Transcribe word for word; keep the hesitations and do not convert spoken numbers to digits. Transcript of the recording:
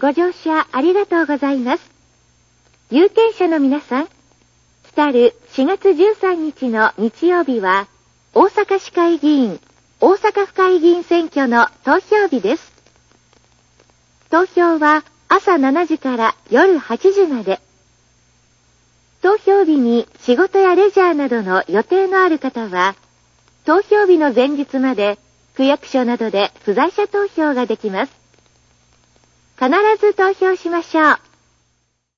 ご乗車ありがとうございます。有権者の皆さん、来るしがつじゅうさんにちの日曜日は、大阪市会議員、大阪府会議員選挙の投票日です。投票は朝しちじから夜はちじまで。投票日に仕事やレジャーなどの予定のある方は、投票日の前日まで区役所などで不在者投票ができます。必ず投票しましょう。